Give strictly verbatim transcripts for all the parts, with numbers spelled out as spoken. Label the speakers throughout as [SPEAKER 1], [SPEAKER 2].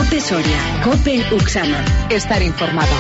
[SPEAKER 1] COPE Soria, COPE Uxana. Estar informado.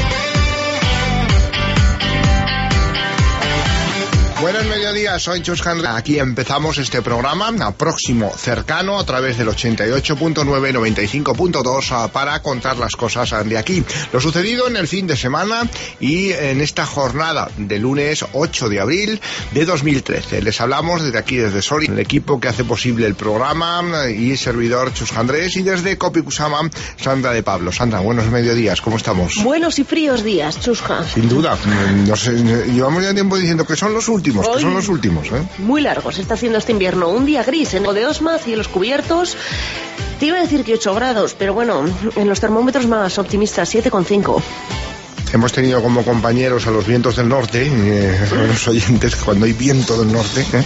[SPEAKER 2] Buenos mediodías, soy Chus Handler. Aquí empezamos este programa a próximo, cercano, a través del ochenta y ocho punto nueve, noventa y cinco punto dos para contar las cosas de aquí. Lo sucedido en el fin de semana y en esta jornada de lunes ocho de abril de dos mil trece. Les hablamos desde aquí, desde Soria, el equipo que hace posible el programa y servidor Chus Andrés, y desde COPE Uxana, Sandra de Pablo. Sandra, buenos mediodías, ¿cómo estamos?
[SPEAKER 3] Buenos y fríos días, Chusja.
[SPEAKER 2] Sin duda. No sé, llevamos ya tiempo diciendo que son los últimos. Que son los últimos, ¿eh?
[SPEAKER 3] Muy largos está haciendo este invierno. Un día gris en de Osma, cielos cubiertos. Te iba a decir que ocho grados, pero bueno, en los termómetros más optimistas, siete coma cinco.
[SPEAKER 2] Hemos tenido como compañeros a los vientos del norte, eh, los oyentes, que cuando hay viento del norte, eh,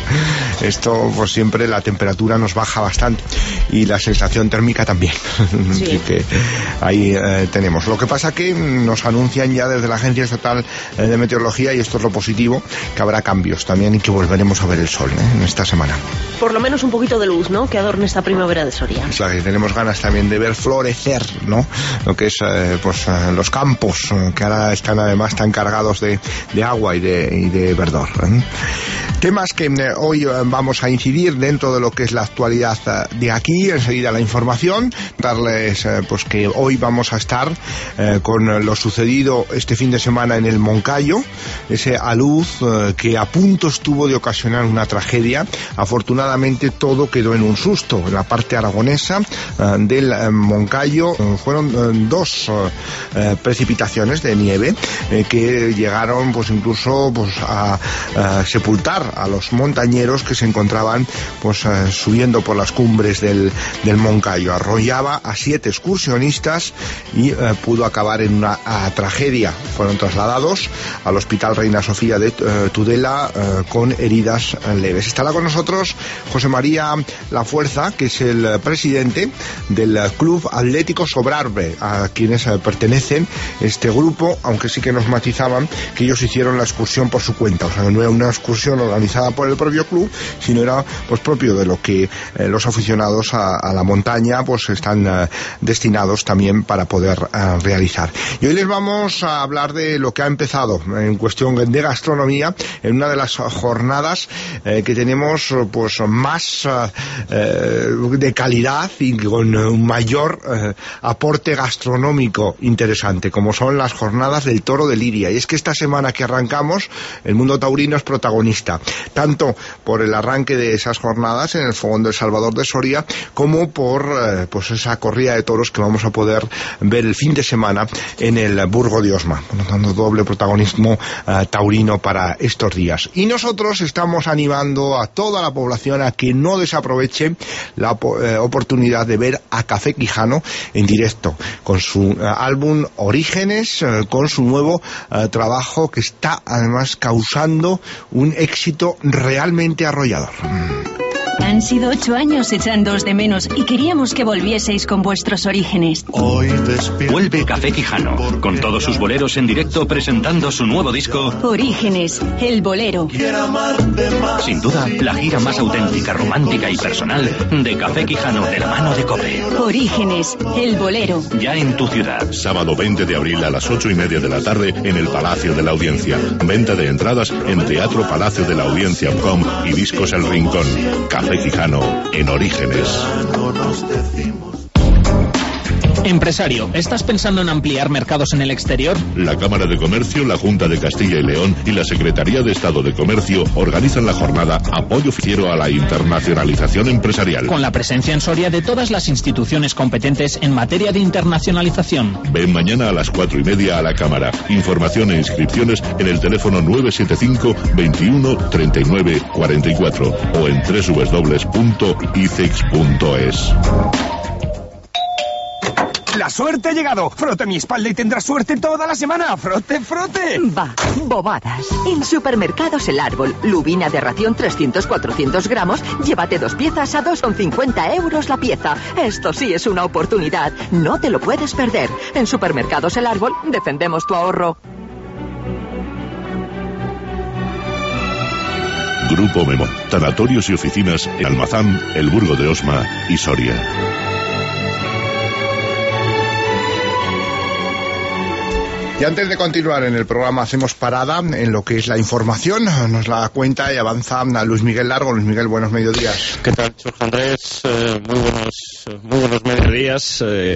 [SPEAKER 2] esto pues siempre la temperatura nos baja bastante y la sensación térmica también. Sí. Así que ahí eh, tenemos. Lo que pasa que nos anuncian ya desde la Agencia Estatal de Meteorología, y esto es lo positivo, que habrá cambios también y que volveremos a ver el sol, eh, en esta semana.
[SPEAKER 3] Por lo menos un poquito de luz, ¿no?, que adorne esta primavera de Soria.
[SPEAKER 2] O sea, que tenemos ganas también de ver florecer, ¿no?, lo que es eh, pues eh, los campos, eh, que ahora están además tan cargados de, de agua y de, y de verdor, ¿eh? Temas que eh, hoy eh, vamos a incidir dentro de lo que es la actualidad eh, de aquí. Enseguida la información, darles eh, pues que hoy vamos a estar eh, con lo sucedido este fin de semana en el Moncayo, ese alud eh, que a punto estuvo de ocasionar una tragedia. Afortunadamente todo quedó en un susto. En la parte aragonesa eh, del eh, Moncayo eh, fueron eh, dos eh, precipitaciones de nieve eh, que llegaron pues incluso pues a, a sepultar a los montañeros que se encontraban pues uh, subiendo por las cumbres del, del Moncayo. Arrollaba a siete excursionistas y uh, pudo acabar en una uh, tragedia. Fueron trasladados al Hospital Reina Sofía de uh, Tudela uh, con heridas uh, leves. Estará con nosotros José María Lafuerza, que es el uh, presidente del uh, Club Atlético Sobrarbe, a quienes uh, pertenecen este grupo, aunque sí que nos matizaban que ellos hicieron la excursión por su cuenta. O sea, no era una excursión organizada por el propio club, sino era pues propio de lo que eh, los aficionados a, a la montaña pues están eh, destinados también para poder eh, realizar. Y hoy les vamos a hablar de lo que ha empezado en cuestión de gastronomía en una de las jornadas eh, que tenemos pues más eh, de calidad y con un mayor eh, aporte gastronómico interesante, como son las jornadas del Toro de Liria. Y es que esta semana que arrancamos, el mundo taurino es protagonista, tanto por el arranque de esas jornadas en el Fogón del Salvador de Soria, como por eh, pues esa corrida de toros que vamos a poder ver el fin de semana en el Burgo de Osma, dando doble protagonismo eh, taurino para estos días. Y nosotros estamos animando a toda la población a que no desaproveche la eh, oportunidad de ver a Café Quijano en directo, con su eh, álbum Orígenes, eh, con su nuevo eh, trabajo que está además causando un éxito realmente arrollador.
[SPEAKER 1] Han sido ocho años echándoos de menos y queríamos que volvieseis con vuestros orígenes.
[SPEAKER 4] Vuelve Café Quijano, con todos sus boleros en directo presentando su nuevo disco
[SPEAKER 1] Orígenes, el bolero.
[SPEAKER 4] Sin duda, la gira más auténtica, romántica y personal de Café Quijano de la mano de COPE.
[SPEAKER 1] Orígenes, el bolero.
[SPEAKER 4] Ya en tu ciudad.
[SPEAKER 5] Sábado veinte de abril a las ocho y media de la tarde en el Palacio de la Audiencia. Venta de entradas en teatro palacio de la audiencia punto com y Discos El Rincón. Café Quijano en Orígenes.
[SPEAKER 6] Empresario, ¿estás pensando en ampliar mercados en el exterior?
[SPEAKER 5] La Cámara de Comercio, la Junta de Castilla y León y la Secretaría de Estado de Comercio organizan la jornada Apoyo Financiero a la Internacionalización Empresarial.
[SPEAKER 6] Con la presencia en Soria de todas las instituciones competentes en materia de internacionalización.
[SPEAKER 5] Ven mañana a las cuatro y media a la Cámara. Información e inscripciones en el teléfono nueve siete cinco, veintiuno, treinta y nueve, cuarenta y cuatro o en doble u doble u doble u punto i c e x punto es.
[SPEAKER 7] ¡La suerte ha llegado! Frote mi espalda y tendrás suerte toda la semana. ¡Frote, frote!
[SPEAKER 8] Va, bobadas. En Supermercados El Árbol, lubina de ración trescientos cuatrocientos gramos, llévate dos piezas a dos con cincuenta euros la pieza. Esto sí es una oportunidad. No te lo puedes perder. En Supermercados El Árbol, defendemos tu ahorro.
[SPEAKER 5] Grupo Memo. Tanatorios y oficinas en Almazán, El Burgo de Osma y Soria.
[SPEAKER 2] Y antes de continuar en el programa, hacemos parada en lo que es la información. Nos la cuenta y avanza Luis Miguel Largo. Luis Miguel, buenos mediodías.
[SPEAKER 9] ¿Qué tal, Jorge Andrés? Eh, muy buenos muy buenos mediodías eh,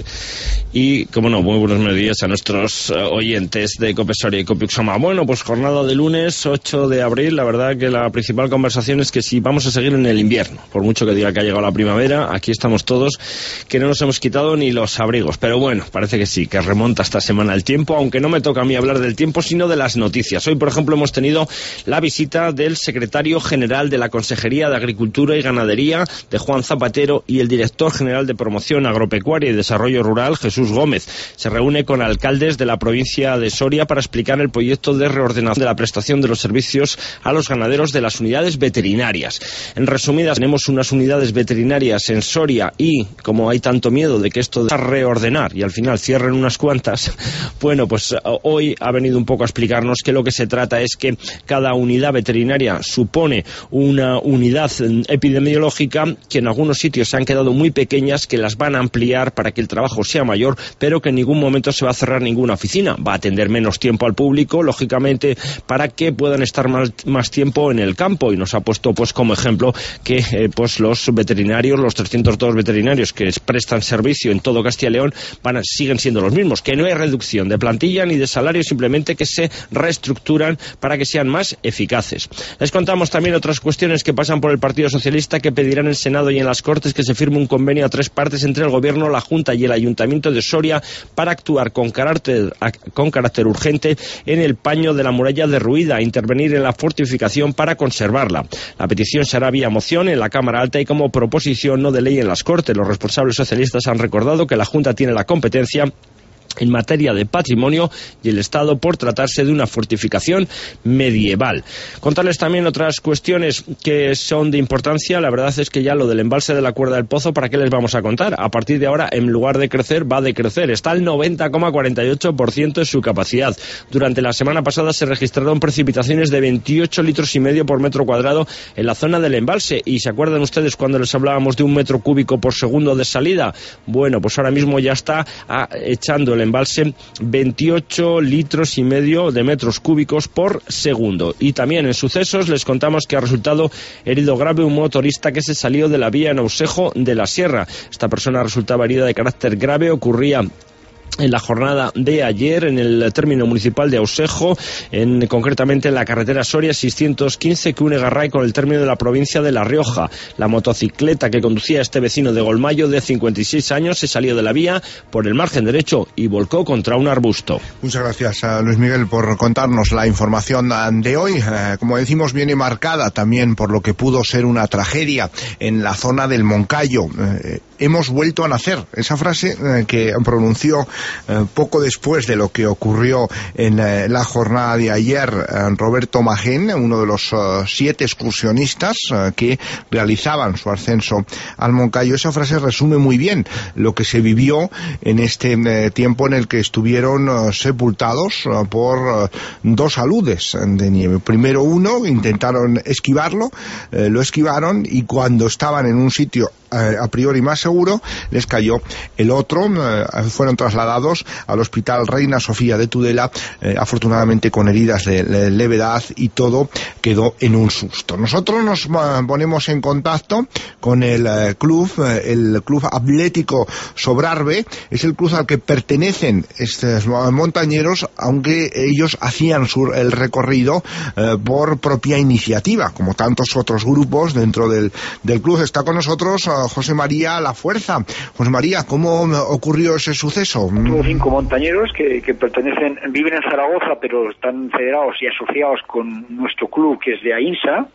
[SPEAKER 9] y, como no, muy buenos mediodías a nuestros eh, oyentes de Cope Soria y Cope Uxama. Bueno, pues jornada de lunes, ocho de abril. La verdad que la principal conversación es que si vamos a seguir en el invierno, por mucho que diga que ha llegado la primavera, aquí estamos todos, que no nos hemos quitado ni los abrigos. Pero bueno, parece que sí, que remonta esta semana el tiempo, aunque no me toca a mí hablar del tiempo, sino de las noticias. Hoy, por ejemplo, hemos tenido la visita del secretario general de la Consejería de Agricultura y Ganadería, de Juan Zapatero, y el director general de Promoción Agropecuaria y Desarrollo Rural, Jesús Gómez. Se reúne con alcaldes de la provincia de Soria para explicar el proyecto de reordenación de la prestación de los servicios a los ganaderos de las unidades veterinarias. En resumidas, tenemos unas unidades veterinarias en Soria y, como hay tanto miedo de que esto de reordenar y al final cierren unas cuantas, bueno, pues hoy ha venido un poco a explicarnos que lo que se trata es que cada unidad veterinaria supone una unidad epidemiológica que en algunos sitios se han quedado muy pequeñas, que las van a ampliar para que el trabajo sea mayor, pero que en ningún momento se va a cerrar ninguna oficina. Va a atender menos tiempo al público, lógicamente, para que puedan estar más, más tiempo en el campo, y nos ha puesto pues como ejemplo que eh, pues los veterinarios, los trescientos dos veterinarios que prestan servicio en todo Castilla y León van a, siguen siendo los mismos, que no hay reducción de plantilla ni de salario, simplemente que se reestructuran para que sean más eficaces. Les contamos también otras cuestiones que pasan por el Partido Socialista, que pedirán en el Senado y en las Cortes que se firme un convenio a tres partes entre el Gobierno, la Junta y el Ayuntamiento de Soria para actuar con carácter, con carácter urgente en el paño de la muralla derruida, intervenir en la fortificación para conservarla. La petición será vía moción en la Cámara Alta y como proposición no de ley en las Cortes. Los responsables socialistas han recordado que la Junta tiene la competencia en materia de patrimonio y el Estado por tratarse de una fortificación medieval. Contarles también otras cuestiones que son de importancia. La verdad es que ya lo del embalse de la Cuerda del Pozo, ¿para qué les vamos a contar? A partir de ahora, en lugar de crecer, va a decrecer. Está al noventa coma cuarenta y ocho por ciento de su capacidad. Durante la semana pasada se registraron precipitaciones de veintiocho litros y medio por metro cuadrado en la zona del embalse. ¿Y se acuerdan ustedes cuando les hablábamos de un metro cúbico por segundo de salida? Bueno, pues ahora mismo ya está a, echando el embalse veintiocho litros y medio de metros cúbicos por segundo. Y también en sucesos les contamos que ha resultado herido grave un motorista que se salió de la vía en Ausejo de la Sierra. Esta persona resultaba herida de carácter grave, ocurría en la jornada de ayer en el término municipal de Ausejo, en, concretamente en la carretera Soria seiscientos quince que une Garray con el término de la provincia de La Rioja. La motocicleta que conducía este vecino de Golmayo de cincuenta y seis años se salió de la vía por el margen derecho y volcó contra un arbusto.
[SPEAKER 2] Muchas gracias a Luis Miguel por contarnos la información de hoy. Eh, como decimos, viene marcada también por lo que pudo ser una tragedia en la zona del Moncayo. Eh, hemos vuelto a nacer. Esa frase eh, que pronunció Eh, poco después de lo que ocurrió en eh, la jornada de ayer eh, Roberto Magén, uno de los uh, siete excursionistas uh, que realizaban su ascenso al Moncayo. Esa frase resume muy bien lo que se vivió en este eh, tiempo en el que estuvieron uh, sepultados uh, por uh, dos aludes de nieve. Primero uno, intentaron esquivarlo, eh, lo esquivaron y cuando estaban en un sitio eh, a priori más seguro, les cayó el otro. Eh, fueron trasladados al Hospital Reina Sofía de Tudela, eh, afortunadamente con heridas de, de levedad, y todo quedó en un susto. Nosotros nos ponemos en contacto con el eh, club, eh, el Club Atlético Sobrarbe. Es el club al que pertenecen estos montañeros, aunque ellos hacían su, el recorrido eh, por propia iniciativa, como tantos otros grupos dentro del, del club. Está con nosotros eh, José María La Fuerza. José María, ¿cómo ocurrió ese suceso?
[SPEAKER 10] Tuvo cinco montañeros que, que pertenecen, viven en Zaragoza, pero están federados y asociados con nuestro club, que es de AINSA,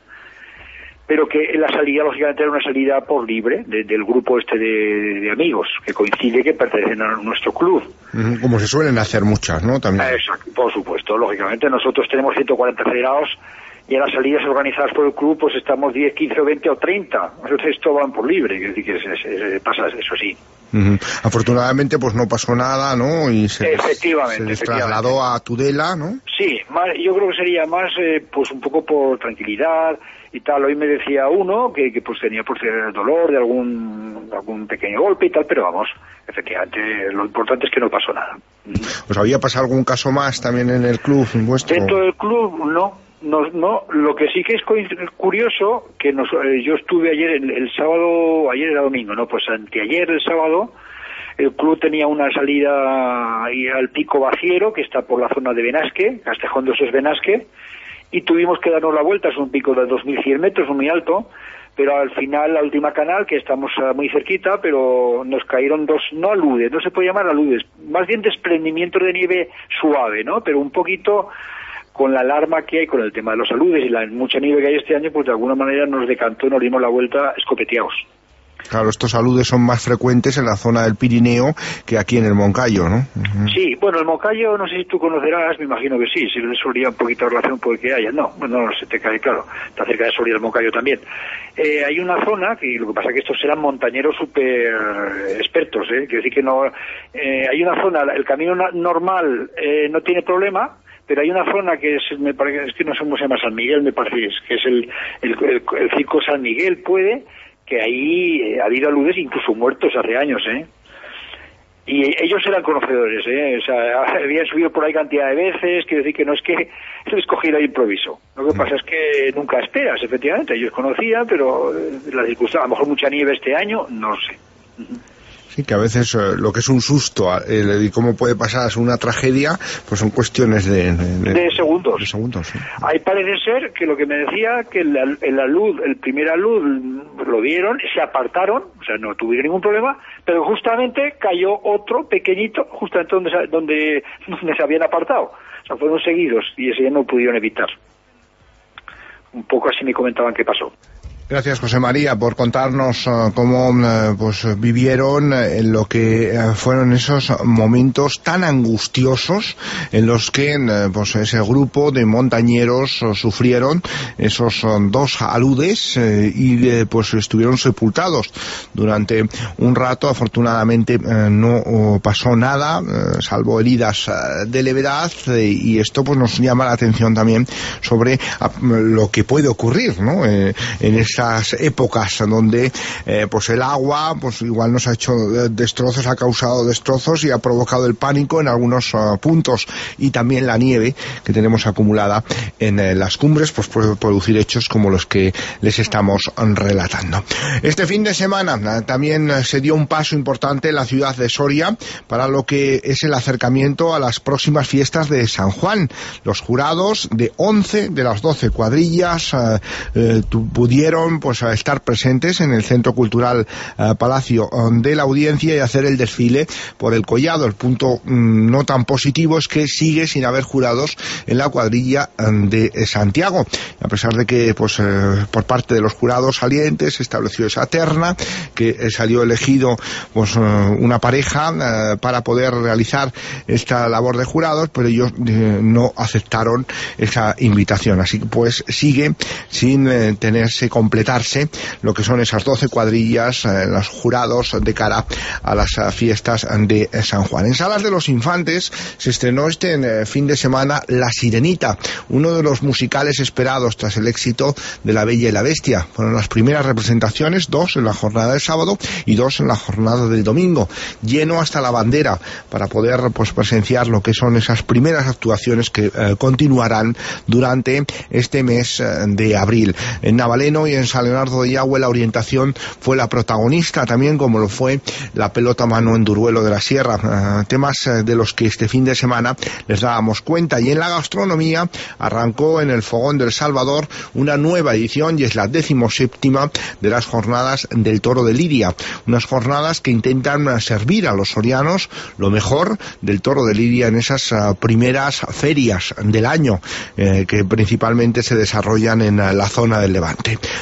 [SPEAKER 10] pero que la salida, lógicamente, era una salida por libre de, del grupo este de, de amigos, que coincide que pertenecen a nuestro club.
[SPEAKER 2] Como se suelen hacer muchas, ¿no? También.
[SPEAKER 10] Exacto, por supuesto, lógicamente. Nosotros tenemos ciento cuarenta federados y en las salidas organizadas por el club pues estamos diez, quince o veinte o treinta, esto van por libre, es decir, que se, se, se pasa eso sí.
[SPEAKER 2] Uh-huh. Afortunadamente pues no pasó nada, ¿no? Y se,
[SPEAKER 10] efectivamente,
[SPEAKER 2] se trasladó a Tudela, ¿no?
[SPEAKER 10] Sí, más, yo creo que sería más eh, pues un poco por tranquilidad y tal. Hoy me decía uno que, que pues tenía pues dolor de algún algún pequeño golpe y tal, pero vamos, efectivamente lo importante es que no pasó nada.
[SPEAKER 2] ¿Pues había pasado algún caso más también en el club en vuestro?
[SPEAKER 10] Dentro del club no, no, no. Lo que sí que es curioso que nos, eh, yo estuve ayer el, el sábado, ayer era domingo, no, pues anteayer el sábado. El club tenía una salida ahí al Pico Baciero, que está por la zona de Benasque, Castejón de Osos Benasque, y tuvimos que darnos la vuelta. Es un pico de dos mil cien metros, muy alto, pero al final, la última canal, que estamos uh, muy cerquita, pero nos cayeron dos, no aludes, no se puede llamar aludes, más bien desprendimiento de nieve suave, ¿no? Pero un poquito con la alarma que hay con el tema de los aludes y la mucha nieve que hay este año, pues de alguna manera nos decantó, nos dimos la vuelta escopeteados.
[SPEAKER 2] Claro, estos aludes son más frecuentes en la zona del Pirineo que aquí en el Moncayo, ¿no? Uh-huh.
[SPEAKER 10] Sí, bueno, el Moncayo, no sé si tú conocerás, me imagino que sí, si le Soria un poquito de relación puede que haya, no, no, no se te cae, claro, está cerca de Soria el Moncayo también. Eh, hay una zona, que lo que pasa es que estos serán montañeros súper expertos, ¿eh? Quiero decir que no, eh, hay una zona, el camino normal eh, no tiene problema, pero hay una zona que es, me parece, es que no sé cómo se llama, San Miguel, me parece, que es el, el, el, el circo San Miguel, puede, que ahí eh, ha habido aludes incluso muertos hace años, ¿eh? Y ellos eran conocedores, ¿eh? O sea, habían subido por ahí cantidad de veces, quiero decir que no es que les cogiera de improviso. Lo que pasa es que nunca esperas, efectivamente. Ellos conocían, pero la circunstancia, a lo mejor mucha nieve este año, no sé.
[SPEAKER 2] Sí, que a veces eh, lo que es un susto eh, y cómo puede pasar a una tragedia, pues son cuestiones de... De,
[SPEAKER 10] de segundos.
[SPEAKER 2] De segundos, sí.
[SPEAKER 10] Ahí parece ser que lo que me decía, que el, el alud, el primer alud lo dieron, se apartaron, o sea, no tuvieron ningún problema, pero justamente cayó otro pequeñito, justamente donde, donde, donde se habían apartado. O sea, fueron seguidos y ese ya no pudieron evitar. Un poco así me comentaban qué pasó.
[SPEAKER 2] Gracias, José María, por contarnos uh, cómo uh, pues vivieron uh, lo que uh, fueron esos momentos tan angustiosos en los que uh, pues ese grupo de montañeros uh, sufrieron esos uh, dos aludes uh, y uh, pues estuvieron sepultados durante un rato. Afortunadamente uh, no uh, pasó nada, uh, salvo heridas uh, de levedad, uh, y esto pues nos llama la atención también sobre uh, lo que puede ocurrir, ¿no? Eh, en esta épocas donde eh, pues el agua pues igual nos ha hecho destrozos, ha causado destrozos y ha provocado el pánico en algunos uh, puntos, y también la nieve que tenemos acumulada en eh, las cumbres pues puede producir hechos como los que les estamos relatando. Este fin de semana uh, también uh, se dio un paso importante en la ciudad de Soria para lo que es el acercamiento a las próximas fiestas de San Juan. Los jurados de once de las doce cuadrillas uh, uh, pudieron pues a estar presentes en el Centro Cultural uh, Palacio de la Audiencia y hacer el desfile por el Collado. El punto mm, no tan positivo es que sigue sin haber jurados en la cuadrilla um, de Santiago, a pesar de que pues eh, por parte de los jurados salientes se estableció esa terna, que eh, salió elegido pues uh, una pareja uh, para poder realizar esta labor de jurados, pero ellos eh, no aceptaron esa invitación, así que pues sigue sin eh, tenerse completarse lo que son esas doce cuadrillas, eh, los jurados de cara a las uh, fiestas de eh, San Juan. En Salas de los Infantes se estrenó este eh, fin de semana La Sirenita, uno de los musicales esperados tras el éxito de La Bella y la Bestia. Fueron las primeras representaciones, dos en la jornada del sábado y dos en la jornada del domingo, lleno hasta la bandera para poder pues presenciar lo que son esas primeras actuaciones que eh, continuarán durante este mes eh, de abril. En Navaleno y en San Leonardo de Yagüe la orientación fue la protagonista, también como lo fue la pelota a mano en Duruelo de la Sierra, uh, temas uh, de los que este fin de semana les dábamos cuenta. Y en la gastronomía arrancó en el Fogón del Salvador una nueva edición, y es la decimoséptima de las jornadas del Toro de Lidia, unas jornadas que intentan uh, servir a los sorianos lo mejor del Toro de Lidia en esas uh, primeras ferias del año, eh, que principalmente se desarrollan en uh, la zona del Levante.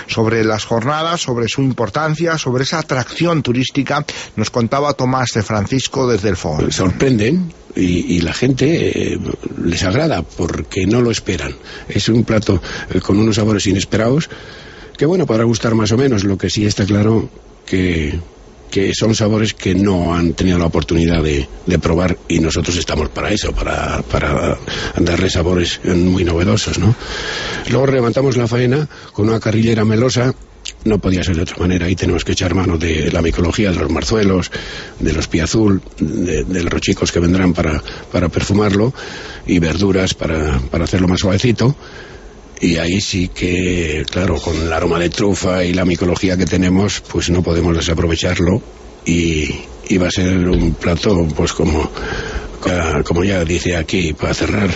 [SPEAKER 2] sobre las jornadas, sobre su importancia, sobre esa atracción turística. Nos contaba Tomás de Francisco desde el Foro.
[SPEAKER 11] Sorprenden y, y la gente eh, les agrada porque no lo esperan. Es un plato eh, con unos sabores inesperados que, bueno, podrá gustar más o menos. Lo que sí está claro que... que son sabores que no han tenido la oportunidad de, de probar, y nosotros estamos para eso, para, para darle sabores muy novedosos, ¿no? Luego levantamos la faena con una carrillera melosa. No podía ser de otra manera. Ahí tenemos que echar mano de la micología, de los marzuelos, de los piazul, de, de los rochicos que vendrán para, para perfumarlo, y verduras para, para hacerlo más suavecito. Y ahí sí que, claro, con el aroma de trufa y la micología que tenemos, pues no podemos desaprovecharlo, y, y va a ser un plato, pues como, como ya dice aquí, para cerrar.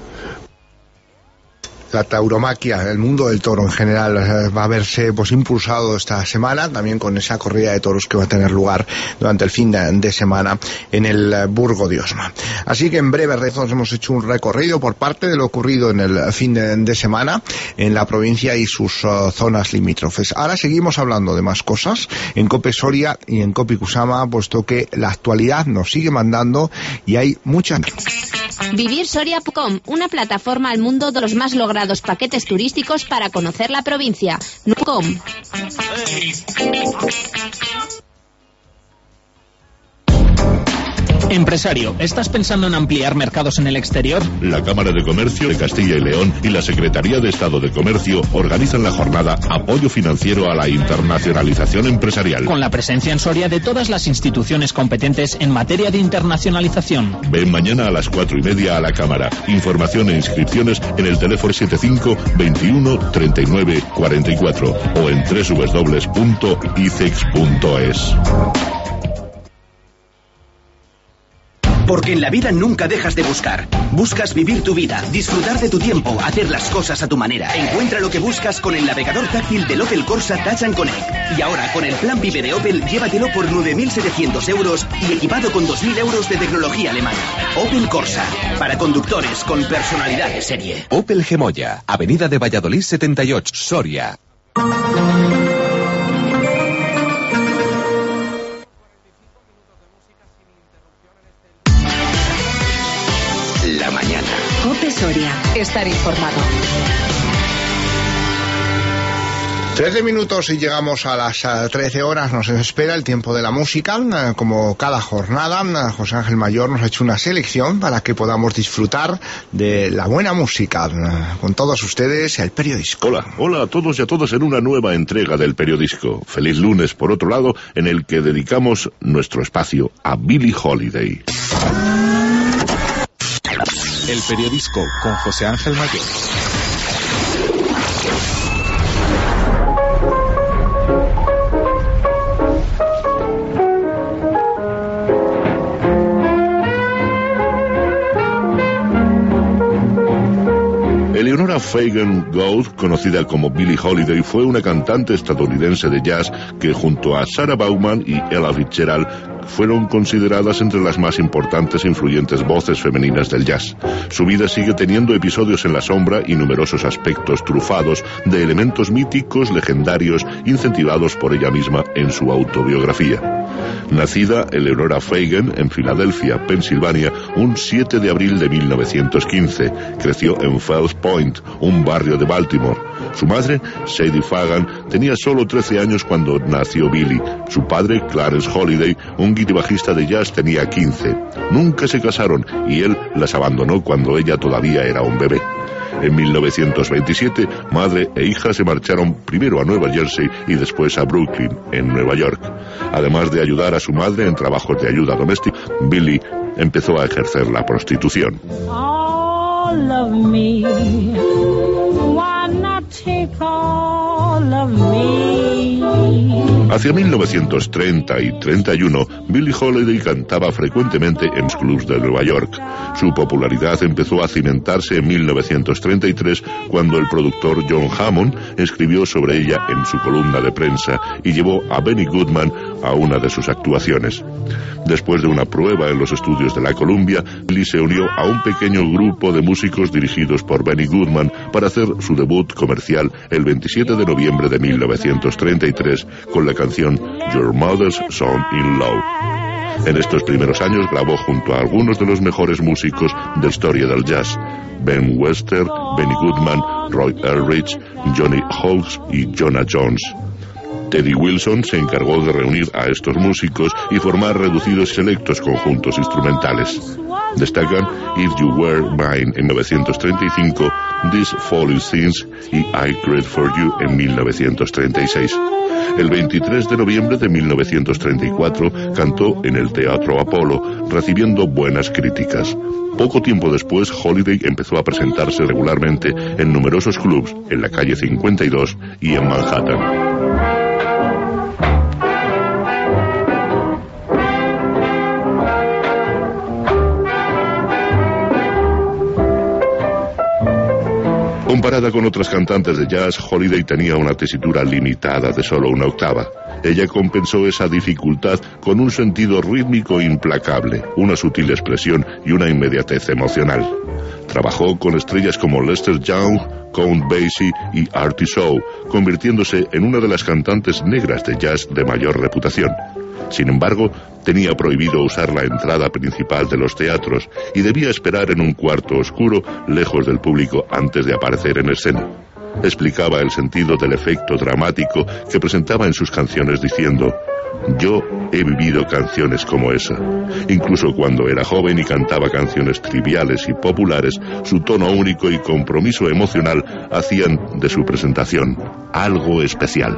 [SPEAKER 2] La tauromaquia, el mundo del toro en general, eh, va a verse pues impulsado esta semana, también con esa corrida de toros que va a tener lugar durante el fin de, de semana en el eh, Burgo de Osma. Así que en breve rezos hemos hecho un recorrido por parte de lo ocurrido en el fin de, de semana en la provincia y sus uh, zonas limítrofes. Ahora seguimos hablando de más cosas en Cope Soria y en Copi Kusama, puesto que la actualidad nos sigue mandando y hay muchas...
[SPEAKER 12] Vivir Soria punto com, una plataforma al mundo de los más logrados paquetes turísticos para conocer la provincia. .com.
[SPEAKER 6] Empresario, ¿estás pensando en ampliar mercados en el exterior?
[SPEAKER 5] La Cámara de Comercio de Castilla y León y la Secretaría de Estado de Comercio organizan la jornada Apoyo Financiero a la Internacionalización Empresarial.
[SPEAKER 6] Con la presencia en Soria de todas las instituciones competentes en materia de internacionalización.
[SPEAKER 5] Ven mañana a las cuatro y media a la Cámara. Información e inscripciones en el teléfono setenta y cinco, veintiuno, treinta y nueve, cuarenta y cuatro o en doble u doble u doble u punto icex punto es.
[SPEAKER 13] Porque en la vida nunca dejas de buscar. Buscas vivir tu vida, disfrutar de tu tiempo, hacer las cosas a tu manera. Encuentra lo que buscas con el navegador táctil del Opel Corsa Touch and Connect. Y ahora, con el plan PIBE de Opel, llévatelo por nueve mil setecientos euros y equipado con dos mil euros de tecnología alemana. Opel Corsa, para conductores con personalidad de serie.
[SPEAKER 14] Opel Gemoya, Avenida de Valladolid setenta y ocho, Soria.
[SPEAKER 13] La mañana.
[SPEAKER 1] Cope Soria. Estar informado.
[SPEAKER 2] trece minutos y llegamos a las uh, trece horas. Nos espera el tiempo de la música. Uh, como cada jornada, uh, José Ángel Mayor nos ha hecho una selección para que podamos disfrutar de la buena música. Uh, con todos ustedes, el Periodisco.
[SPEAKER 5] Hola, hola a todos y a todas en una nueva entrega del Periodisco. Feliz lunes, por otro lado, en el que dedicamos nuestro espacio a Billie Holiday.
[SPEAKER 15] El Periodisco con José Ángel Mayor.
[SPEAKER 5] Eleonora Fagan Gould, conocida como Billie Holiday, fue una cantante estadounidense de jazz que junto a Sarah Bauman y Ella Fitzgerald fueron consideradas entre las más importantes e influyentes voces femeninas del jazz. Su vida sigue teniendo episodios en la sombra y numerosos aspectos trufados de elementos míticos, legendarios, incentivados por ella misma en su autobiografía. Nacida Eleonora Fagan en Filadelfia, Pensilvania, un siete de abril de mil novecientos quince. Creció en Fells Point, un barrio de Baltimore. Su madre, Sadie Fagan, tenía solo trece años cuando nació Billie. Su padre, Clarence Holiday, un guitarrista de jazz, tenía quince. Nunca se casaron y él las abandonó cuando ella todavía era un bebé. En mil novecientos veintisiete, madre e hija se marcharon primero a Nueva Jersey y después a Brooklyn, en Nueva York. Además de ayudar a su madre en trabajos de ayuda doméstica, Billie empezó a ejercer la prostitución.
[SPEAKER 16] All of me, why not take all of me?
[SPEAKER 5] Hacia mil novecientos treinta y treinta y uno, Billie Holiday cantaba frecuentemente en clubs de Nueva York. Su popularidad empezó a cimentarse en mil novecientos treinta y tres, cuando el productor John Hammond escribió sobre ella en su columna de prensa y llevó a Benny Goodman a una de sus actuaciones. Después de una prueba en los estudios de la Columbia, Lee se unió a un pequeño grupo de músicos dirigidos por Benny Goodman para hacer su debut comercial el veintisiete de noviembre de mil novecientos treinta y tres con la canción Your Mother's Son in Law. En estos primeros años grabó junto a algunos de los mejores músicos de la historia del jazz: Ben Webster, Benny Goodman, Roy Eldridge, Johnny Hawkes y Jonah Jones. Teddy Wilson se encargó de reunir a estos músicos y formar reducidos y selectos conjuntos instrumentales. Destacan If You Were Mine en mil novecientos treinta y cinco, These Falling Things y I Cried For You en mil novecientos treinta y seis. El veintitrés de noviembre de mil novecientos treinta y cuatro cantó en el Teatro Apolo, recibiendo buenas críticas. Poco tiempo después, Holiday empezó a presentarse regularmente en numerosos clubs en la calle cincuenta y dos y en Manhattan. Comparada con otras cantantes de jazz, Holiday tenía una tesitura limitada de solo una octava. Ella compensó esa dificultad con un sentido rítmico implacable, una sutil expresión y una inmediatez emocional. Trabajó con estrellas como Lester Young, Count Basie y Artie Shaw, convirtiéndose en una de las cantantes negras de jazz de mayor reputación. Sin embargo, tenía prohibido usar la entrada principal de los teatros y debía esperar en un cuarto oscuro, lejos del público, antes de aparecer en escena. Explicaba el sentido del efecto dramático que presentaba en sus canciones diciendo: yo he vivido canciones como esa. Incluso cuando era joven y cantaba canciones triviales y populares, su tono único y compromiso emocional hacían de su presentación algo especial.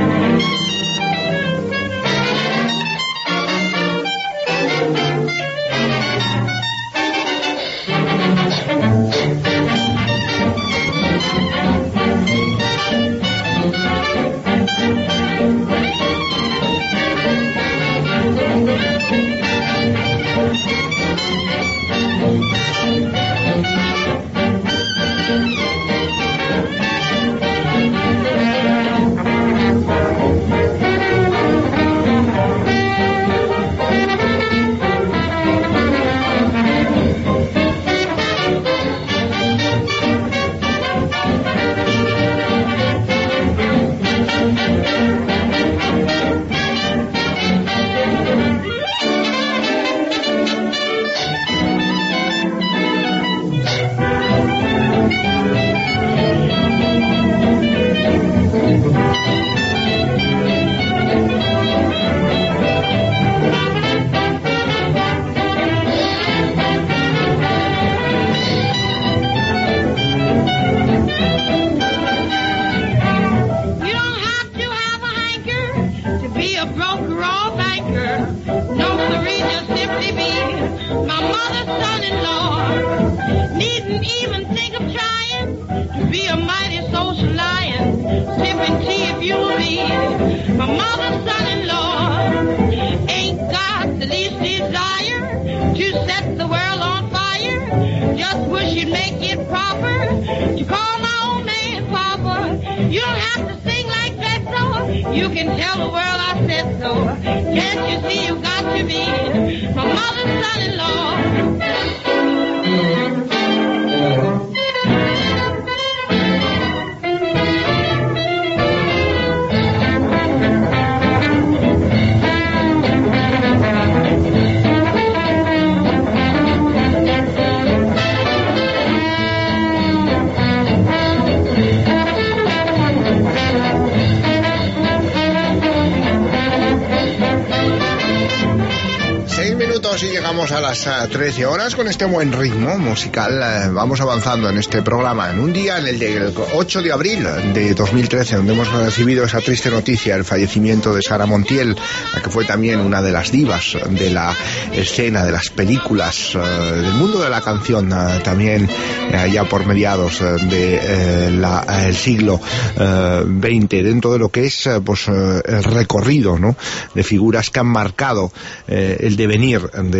[SPEAKER 2] Y llegamos a las uh, trece horas con este buen ritmo musical. Uh, vamos avanzando en este programa en un día, en el, de, el ocho de abril de dos mil trece, donde hemos recibido esa triste noticia, el fallecimiento de Sara Montiel, la que fue también una de las divas de la escena, de las películas, uh, del mundo de la canción, uh, también uh, ya por mediados uh, de uh, la, uh, el siglo uh, veinte, dentro de lo que es uh, pues, uh, el recorrido, ¿no?, de figuras que han marcado uh, el devenir de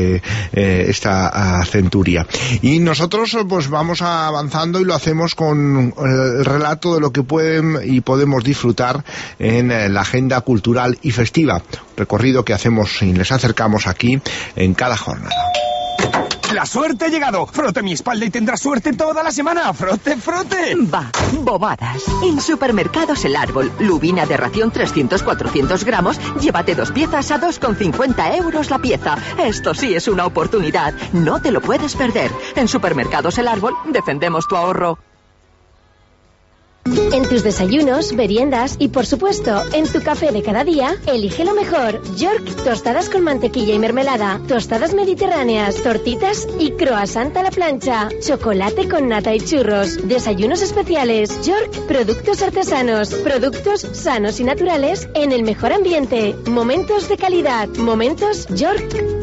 [SPEAKER 2] eh, eh, esta uh, centuria. Y nosotros pues vamos avanzando y lo hacemos con el relato de lo que pueden y podemos disfrutar en eh, la agenda cultural y festiva, recorrido que hacemos y les acercamos aquí en cada jornada.
[SPEAKER 7] ¡La suerte ha llegado! Frote mi espalda y tendrá suerte toda la semana. ¡Frote, frote!
[SPEAKER 8] Va, bobadas. En Supermercados El Árbol, lubina de ración trescientos cuatrocientos gramos, llévate dos piezas a dos con cincuenta euros la pieza. Esto sí es una oportunidad. No te lo puedes perder. En Supermercados El Árbol, defendemos tu ahorro.
[SPEAKER 17] En tus desayunos, meriendas y, por supuesto, en tu café de cada día, elige lo mejor. York, tostadas con mantequilla y mermelada, tostadas mediterráneas, tortitas y croissant a la plancha, chocolate con nata y churros, desayunos especiales. York, productos artesanos, productos sanos y naturales en el mejor ambiente. Momentos de calidad. Momentos York.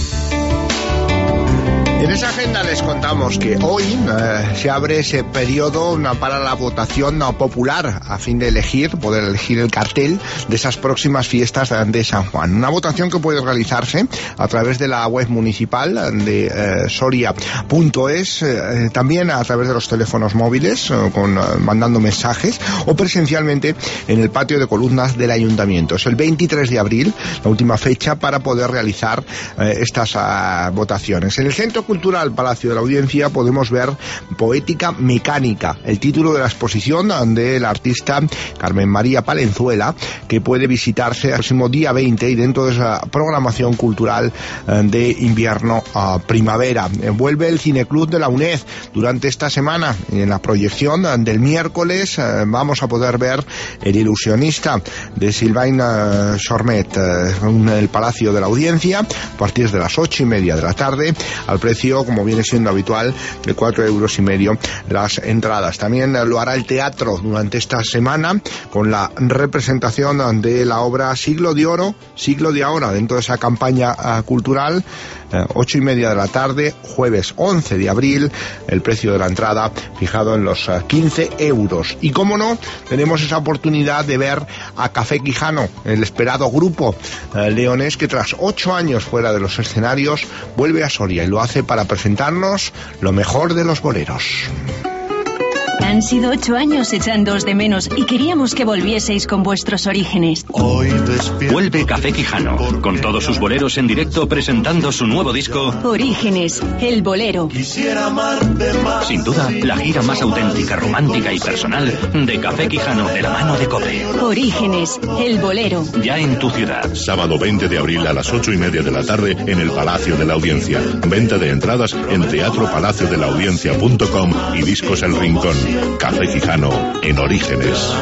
[SPEAKER 2] En esa agenda les contamos que hoy eh, se abre ese periodo una, para la votación no, popular a fin de elegir, poder elegir el cartel de esas próximas fiestas de, de San Juan. Una votación que puede realizarse a través de la web municipal de eh, soria punto es, eh, también a través de los teléfonos móviles, eh, con, eh, mandando mensajes, o presencialmente en el patio de columnas del ayuntamiento. Es el veintitrés de abril, la última fecha para poder realizar eh, estas uh, votaciones. En el Centro Cultural Palacio de la Audiencia podemos ver Poética Mecánica, el título de la exposición del artista Carmen María Palenzuela, que puede visitarse el próximo día veinte y dentro de esa programación cultural de invierno a primavera. Vuelve el Cineclub de la UNED durante esta semana. En la proyección del miércoles vamos a poder ver El ilusionista de Sylvain Chourmet en el Palacio de la Audiencia a partir de las ocho y media de la tarde, al precio, como viene siendo habitual, de cuatro euros y medio las entradas. También lo hará el teatro durante esta semana con la representación de la obra Siglo de Oro, Siglo de Ahora, dentro de esa campaña uh, cultural. Uh, ocho y media de la tarde, jueves once de abril, el precio de la entrada fijado en los uh, quince euros. Y cómo no, tenemos esa oportunidad de ver a Café Quijano, el esperado grupo uh, leonés que tras ocho años fuera de los escenarios vuelve a Soria y lo hace para presentarnos lo mejor de los boleros.
[SPEAKER 1] Han sido ocho años echándoos de menos y queríamos que volvieseis con vuestros orígenes.
[SPEAKER 4] Vuelve Café Quijano, con todos sus boleros en directo presentando su nuevo disco
[SPEAKER 1] Orígenes, el bolero.
[SPEAKER 4] Sin duda, la gira más auténtica, romántica y personal de Café Quijano de la mano de COPE.
[SPEAKER 1] Orígenes, el bolero.
[SPEAKER 4] Ya en tu ciudad.
[SPEAKER 5] Sábado veinte de abril a las ocho y media de la tarde en el Palacio de la Audiencia. Venta de entradas en teatro palacio de la audiencia punto com y Discos El Rincón. Café Quijano en Orígenes.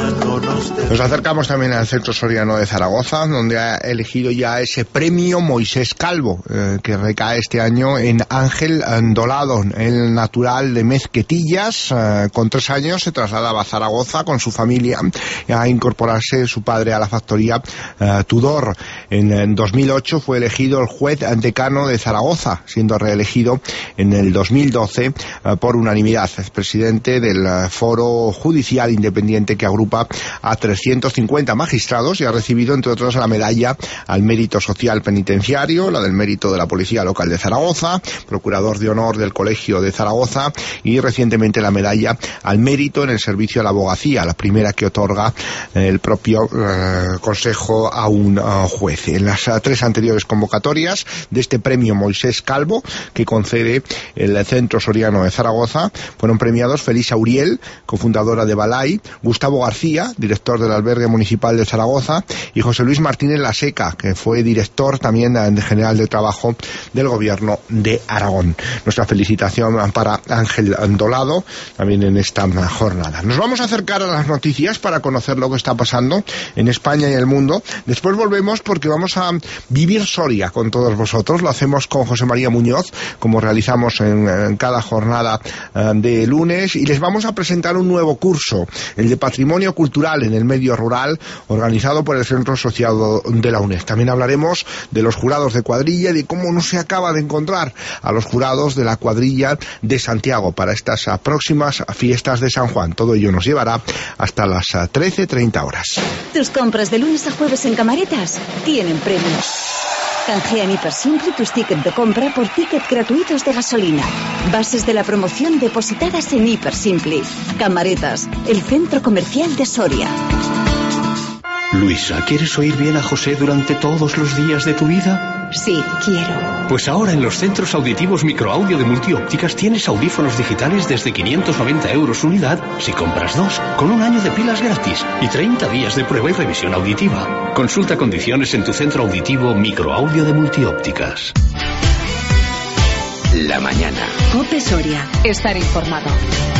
[SPEAKER 2] Nos acercamos también al Centro Soriano de Zaragoza, donde ha elegido ya ese premio Moisés Calvo, eh, que recae este año en Ángel Dolado, el natural de Mezquetillas. Eh, con tres años se trasladaba a Zaragoza con su familia a incorporarse su padre a la factoría eh, Tudor. En, en dos mil ocho fue elegido el juez decano de Zaragoza, siendo reelegido en el dos mil doce eh, por unanimidad. Es presidente del eh, Foro Judicial Independiente que agrupa a trescientos cincuenta magistrados y ha recibido, entre otros, la medalla al mérito social penitenciario, la del mérito de la Policía Local de Zaragoza, procurador de honor del Colegio de Zaragoza y recientemente la medalla al mérito en el servicio a la abogacía, la primera que otorga el propio uh, Consejo a un uh, juez. En las uh, tres anteriores convocatorias de este premio Moisés Calvo que concede el Centro Soriano de Zaragoza fueron premiados Felisa Uriel, cofundadora de Balay, Gustavo García, director del Albergue Municipal de Zaragoza, y José Luis Martínez Laseca, que fue director también de general de trabajo del Gobierno de Aragón. Nuestra felicitación para Ángel Dolado también en esta jornada. Nos vamos a acercar a las noticias para conocer lo que está pasando en España y el mundo. Después volvemos porque vamos a vivir Soria con todos vosotros. Lo hacemos con José María Muñoz, como realizamos en, en cada jornada uh, de lunes, y les vamos a presentar un nuevo curso, el de Patrimonio Cultural en el Medio Rural, organizado por el Centro Asociado de la UNED. También hablaremos de los jurados de cuadrilla y de cómo no se acaba de encontrar a los jurados de la cuadrilla de Santiago para estas próximas fiestas de San Juan. Todo ello nos llevará hasta las trece treinta horas.
[SPEAKER 18] Tus compras de lunes a jueves en Camaritas tienen premios. Canjea en Hipersimple tus tickets de compra por tickets gratuitos de gasolina. Bases de la promoción depositadas en Hipersimple. Camaretas, el centro comercial de Soria.
[SPEAKER 19] Luisa, ¿quieres oír bien a José durante todos los días de tu vida?
[SPEAKER 18] Sí, quiero.
[SPEAKER 19] Pues ahora en los centros auditivos microaudio de Multiópticas tienes audífonos digitales desde quinientos noventa euros unidad si compras dos, con un año de pilas gratis y treinta días de prueba y revisión auditiva. Consulta condiciones en tu centro auditivo microaudio de Multiópticas.
[SPEAKER 14] La mañana.
[SPEAKER 18] Cope Soria. Estar informado.